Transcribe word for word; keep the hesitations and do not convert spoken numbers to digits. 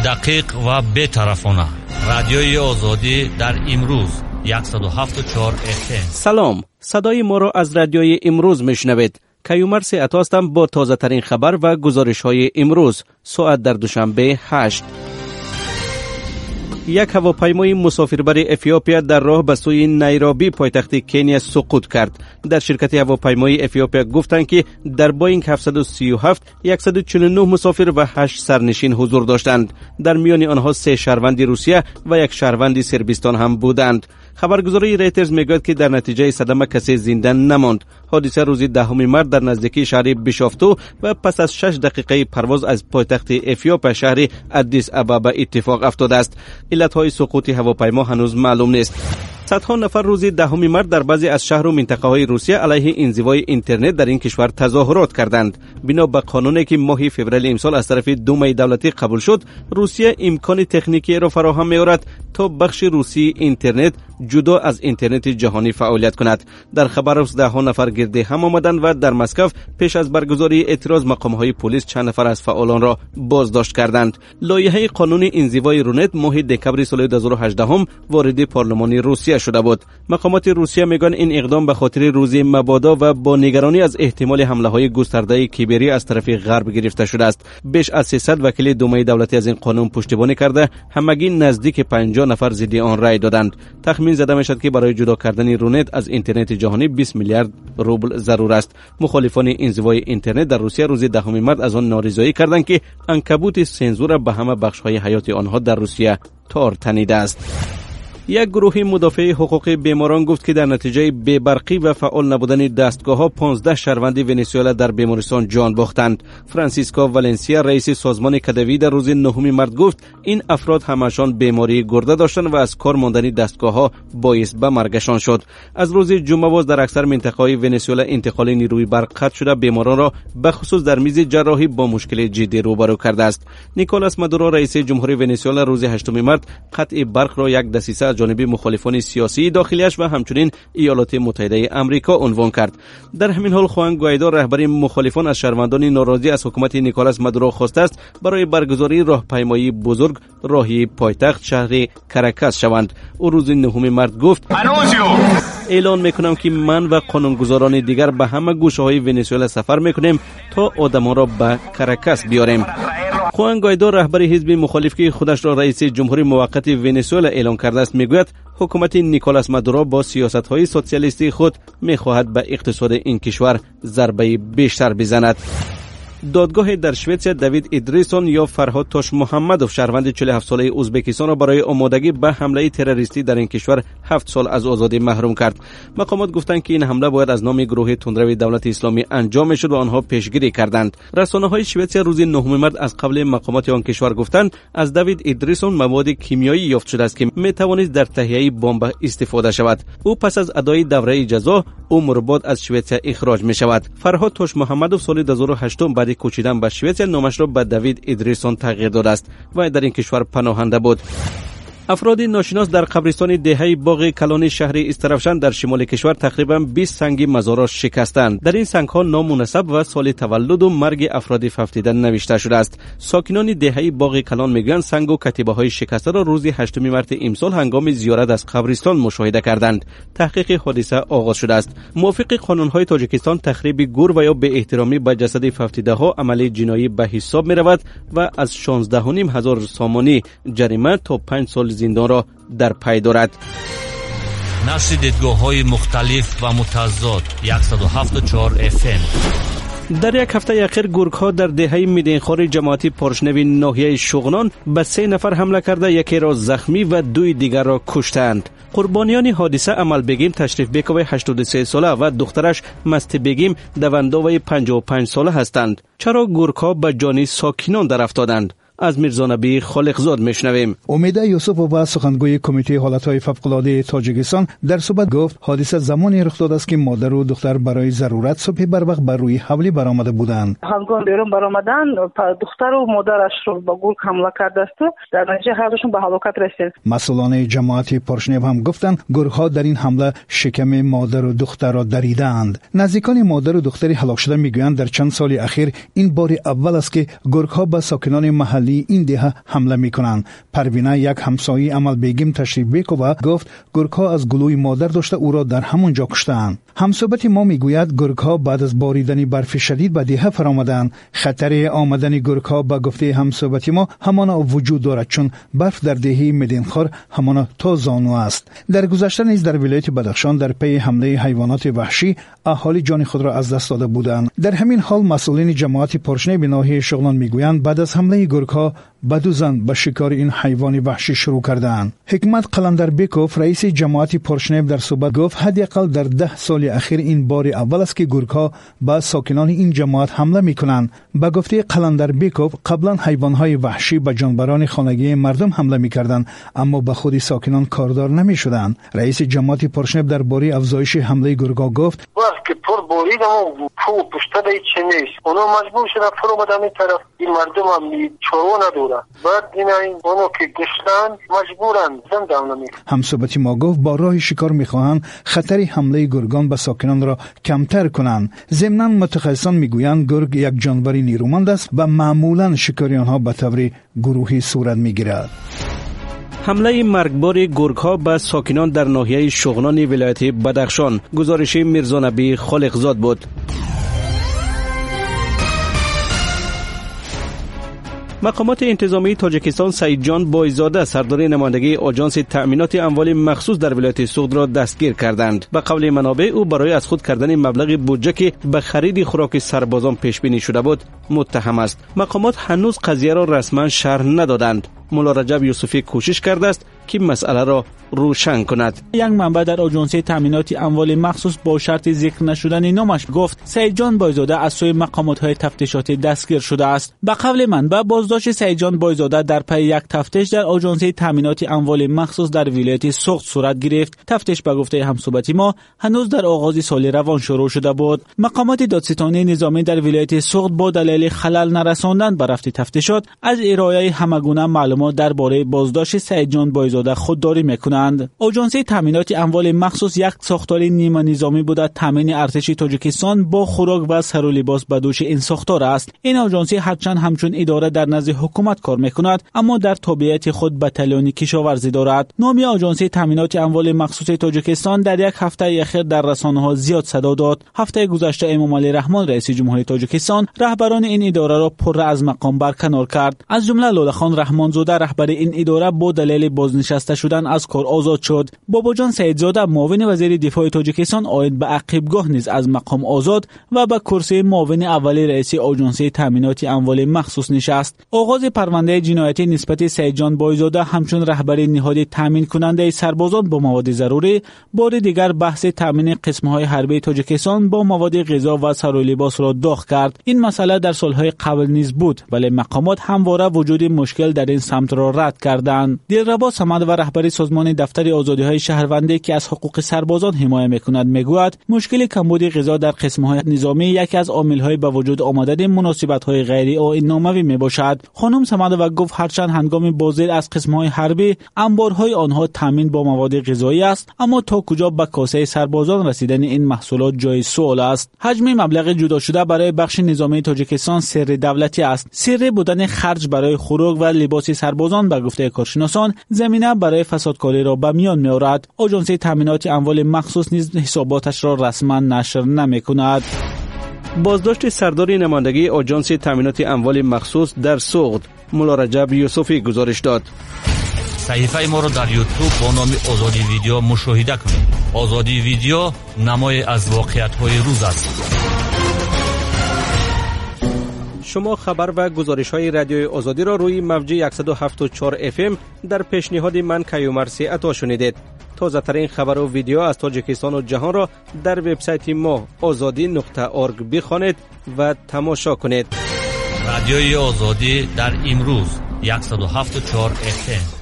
دقیق و بی‌طرفانه. رادیوی آزادی در امروز صد و هفت و چهار اف ام. سلام، صدای ما را از رادیوی امروز میشنوید. کیومر سیعت هستم با تازه ترین خبر و گزارش های امروز. ساعت در دوشنبه هشت. یک هواپیمای مسافربر افیوپیا در راه به سوی نیروبی پایتخت کنیا سقوط کرد. در شرکت هواپیمای افیوپیا گفتند که در بوینگ هفتصد و سی و هفت صد و چهل و نه مسافر و هشت سرنشین حضور داشتند. در میان آنها سه شهروند روسیه و یک شهروند صربستان هم بودند. خبرگزاری ریترز میگوید که در نتیجه صدمه کسی زنده نماند. حادثه روز دهم مارس در نزدیکی شهر بیشافتو و پس از شش دقیقه پرواز از پایتخت افیوپیا شهر آدیس آبابا اتفاق افتاده است. علتهای سقوط هواپیما هنوز معلوم نیست. صدها نفر روز دهم مارس در بعضی از شهر و منطقه های روسیه علیه انزوای اینترنت در این کشور تظاهرات کردند. بنا به قانونی که ماه فوریه امسال از طرف دومای دولتی قبول شد، روسیه امکان تکنیکی را فراهم می‌آورد تا بخش روسی اینترنت جدا از اینترنت جهانی فعالیت کند. در خبر ده نفر گرد هم آمدند و در مسکو پیش از برگزاری اعتراض مقام‌های پلیس چند نفر از فعالان را بازداشت کردند. لایحه قانون انزوای رونت ماه دکمبر سال دو هزار و هجده وارد پارلمان روسیه شده بود. مقامات روسیه میگن این اقدام به خاطر روز مبادا و با نگرانی از احتمال حمله‌های گسترده کیبری از طرف غرب گرفته شده است. بیش از سیصد وکیل دومای دولتی از این قانون پشتیبانی کرده، همگی نزدیک پنجاه نفر ضد آن رای دادند. تخمین زده میشد که برای جدا کردن رونت از اینترنت جهانی بیست میلیارد روبل ضرور است. مخالفان انزوای اینترنت در روسیه روز دهم مارس از آن نارضایی کردند که عنکبوت سنزور به همه بخش‌های حیات آنها در روسیه تار تنیده است. یک گروه مدافع حقوق بیماران گفت که در نتیجه بی‌برقی و فعال نبودن دستگاه‌ها پانزده شهروند ونزوئلا در بیمارستان جان باختند. فرانسیسکو والنسیا رئیس سازمان کدوی در روز نهم مارس گفت این افراد همشان بیماری گرده داشتند و از کار ماندن دستگاه‌ها باعث به مرگشان شد. از روز جمعه باز در اکثر مناطق‌های ونزوئلا انتقال نیروی برق قطع شده بیماران را به خصوص در میز جراحی با مشکل جدی روبرو کرده است. نیکولاس مادورو رئیس جمهوری ونزوئلا روز هشتم مارس قطع برق را یک دسیسه از جانب مخالفان سیاسی داخلیش و همچنین ایالات متحده آمریکا عنوان کرد. در همین حال خوان گوایدو رهبر مخالفان از شهروندان ناراضی از حکومت نیکولاس مادورو خواسته است برای برگزاری راهپیمایی بزرگ راهی پایتخت شهر کاراکاس شوند. او روز نهم مارس گفت اعلان میکنم که من و قانونگذاران دیگر به همه گوشه‌های ونزوئلا سفر میکنیم تا آدمان را به کاراکاس بیاریم. خوان گوایدو رهبر حزب مخالف که خودش را رئیس جمهوری موقت ونزوئلا اعلان کرده است میگوید حکومت نیکولاس مادورو با سیاست‌های سوسیالیستی خود می‌خواهد به اقتصاد این کشور ضربه بیشتر بزند. دادگاه در شوئیسریا دیوید ادریسون یا فرهاد توش محمدوف شهروند چهل و هفت ساله ازبکستان را برای آمادگی به حمله تروریستی در این کشور هفت سال از آزادی محروم کرد. مقامات گفتند که این حمله باید از نام گروه تندرو دولت اسلامی انجام شد و آنها پیشگیری کردند. رسانه‌های شوئیسریا روز نهم مارس از قبل مقامات آن کشور گفتند از دیوید ادریسون مواد کیمیایی یافت شده است که میتوانست در تهیه بمب استفاده شود. او پس از ادای دوره جزا عمر بعد از شوئیسریا اخراج می شود. فرهاد توش محمدوف سال دو هزار و هشت بعد کوچیدن به شوئیسریا نامش را به دیوید ادریسون تغییر داده است و در این کشور پناهنده بود. افراد ناشناس در قبرستان دهه باغ کلان شهر استرفشن در شمال کشور تقریباً بیست سنگ مزار شکستند. در این سنگ‌ها نام و نسب و سال تولد و مرگ افراد ففتیده نوشته شده است. ساکنان دهه باغ کلان میگویند سنگ و کتیبه‌های شکسته را روز هشتم مارس امسال هنگام زیارت از قبرستان مشاهده کردند. تحقیق حادثه آغاز شده است. موافق قانون‌های تاجیکستان تخریب گور و یا به احترامی به جسد ففتیده‌ها عمل جنایی به حساب می‌رود و از شانزده و نیم هزار سامانی جریمه تا پنج سال زندان را در پی دارد. نشر دیدگاه‌های مختلف و متضاد صد و هفت و چهار اف ام. در یک هفته اخیر گورگ‌ها در دهه میدینخوار جماعتی پارشنوی ناحیه شغنان به سه نفر حمله کرده یکی را زخمی و دوی دیگر را کشتند. قربانیان حادثه عمل بگیم تشریف بیکوی هشتاد و سه ساله و دخترش مستی بگیم دوندوی پنجاه و پنج ساله هستند. چرا گورگ‌ها به جان ساکنان در افتادند؟ از میرزا نبی خالقزاد میشنویم. امیده یوسفووا سخنگوی کمیته حالتهای فوق‌العاده تاجیکستان در صحبت گفت حادثه زمانی رخ داده است که مادر و دختر برای ضرورت صبح بر وقت بر روی حولی برآمده بودند. هنگام بیرون برآمدن دختر و مادرش رو با گرگ حمله کرده است. در نتیجه هر دوشون به هلاکت رسید. مسئولان جماعت پارشنیو هم گفتند گرگ‌ها در این حمله شکم مادر و دختر را دریدند. نزدیکان مادر و دختری هلاک شده میگویند در چند سال اخیر این بار اول است که گرگ‌ها به ساکنان محلی اهالی این دهه حمله میکنند. پروینه یک همسایه عمل بیگم تشریف بیک و گفت گرگ‌ها از گلوی مادر داشته او را در همون جا کشتند. همصحبت ما میگوید گرگ‌ها بعد از باریدن برف شدید به دهه فرآمدند. خطر آمدن گرگ‌ها به گفته همصحبت ما همانا وجود دارد، چون برف در دهه مدینخوار همانا تا زانو است. در گذشته نیز در ولایت بدخشان در پی حمله حیوانات وحشی اهالی جان خود را از دست داده بودند. در همین حال مسئولین جماعت پرشنه به ناحیه شغلان میگویند بعد از حمله گرگ‌ها بدوزن به شکار این حیوان وحشی شروع کردند. حکمت قلندربیکوف رئیس جماعت پرشنه در صحبت گفت حداقل در ده سال اخیر این بار اول است که گرگ‌ها به ساکنان این جماعت حمله میکنند. به گفته قلندربیکوف قبلا حیوانات وحشی به جانوران خانگی مردم حمله میکردند اما به خود ساکنان کاردار نمیشدند. رئیس جماعت پرشنه درباره افزایش حمله گرگ‌ها گفت که پر بریدم و پو پشته دی چه نیست اونا مجبور شدن پر اومدن این طرف این مردم هم چورو ندارن بعد این اونو که گشتن مجبورن زندان نمی همصحبتی ما گفت با راه شکار میخواهند خطر حمله گرگان به ساکنان را کمتر کنند. ضمناً متخصصان میگویند گرگ یک جانور نیرومند است و معمولاً شکار آنها به طور گروهی صورت میگیرد. حمله مرگبار گرگ‌ها به ساکنان در ناحیه شغنان ولایت بدخشان. گزارش میرزا نبی خالقزاد بود. مقامات انتظامی تاجیکستان سعید جان بایزاده سردار نمایندگی آژانس تأمینات اموال مخصوص در ولایت سوغد را دستگیر کردند. به قول منابع او برای از خود کردن مبلغ بودجه که به خرید خوراک سربازان پیش بینی شده بود متهم است. مقامات هنوز قضیه را رسما شرح ندادند. مولا رجب یوسفی کوشش کرده است که مسئله را روشن کند. یک منبع در آژانس تأمینات اموال مخصوص با شرط ذکر نشدن نامش گفت سعید جان بایزاده از سوی مقامات تفتیشاتی دستگیر شده است. به قول منبع بازداشت سعید جان بایزاده در پی یک تفتیش در آژانس تأمینات اموال مخصوص در ولایت سوغد صورت گرفت. تفتیش به گفته همصحبتی ما هنوز در آغاز سال روان شروع شده بود. مقامات دادستانی نظامی در ولایت سوغد با دلیل خلل نرساندن به رفت تفتیشات از ارائه همگونه معلومات درباره بازداشت سعید جان بایزاده خودداری میکنند. آژانس تأمینات اموال مخصوص یک ساختار نیمه نظامی بوده تامین ارتش تاجیکستان با خوراک و سر و لباس به دوش این ساختار است. این آژانس هرچند همچون اداره در نزد حکومت کار میکند اما در تابعیت خود بتالون کشاورزی دارد. نام آژانس تأمینات اموال مخصوص تاجیکستان در یک هفته اخیر در رسانه‌ها زیاد صدا داد. هفته گذشته امام علی رحمان رئیس جمهوری تاجیکستان رهبران این اداره را پر از مقام برکنار کرد. از جمله لولا خان رحمانزاده رهبر این اداره با دلیل بازنشسته شدن از کار آزاد شد. باباجان سعیدزاده معاون وزیر دفاع تاجیکستان آید به عقیبگاه نیز از مقام آزاد و به کرسی معاون اول رئیس آژانس تأمینات اموال مخصوص نشست. آغاز پرونده جنایتی نسبت سعید جان بایزاده همچون رهبر نهاد تامین کننده سربازان با مواد ضروری، بار دیگر بحث تامین قسم‌های حربی تاجیکستان با مواد غذا و سر و لباس را داغ کرد. این مسئله در سالهای قبل نیز بود ولی مقامات همواره وجود مشکل در این سمت را رد کردند. دلربا صمد و رهبر سازمان دفتر آزادی‌های شهروندی که از حقوق سربازان حمایت می‌کند میگوید مشکل کمبود غذا در قسم‌های نظامی یکی از عامل‌های به وجود آمدن مناسبت‌های غیر آیین‌ناموی میباشد. خانم صمد و گفت هرچند هنگام بازدید از قسم‌های حربی انبارهای آنها تامین با مواد غذایی است اما تا کجا به کاسه سربازان رسیدن این محصولات جای سوال است. حجم مبلغ جدا شده برای بخش نظامی تاجیکستان سر دولتی است. سر بودن خرج برای خوراک و لباس سربازان به گفته کارشناسان زمینه برای فسادکاری را به میان می‌آورد. آژانس تأمینات اموال مخصوص نیز حساباتش را رسما نشر نمی‌کند. بازداشت سردار نمایندگی آژانس تأمینات اموال مخصوص در سوغد. مولا رجب یوسفی گزارش داد. صحیفه ما را در یوتیوب با نام آزادی ویدیو مشاهده کنید. آزادی ویدیو نمای از واقعیت‌های روز است. شما خبر و گزارش‌های رادیوی آزادی را روی موج صد و هفت و چهار اف ام در پیشنهاد من کیومرث عطا شنیدید. تازه ترین خبر و ویدیو از تاجیکستان و جهان را در وبسایت ما آزادی نقطه اورگ بخوانید و تماشا کنید. رادیوی آزادی در امروز صد و هفت و چهار اف ام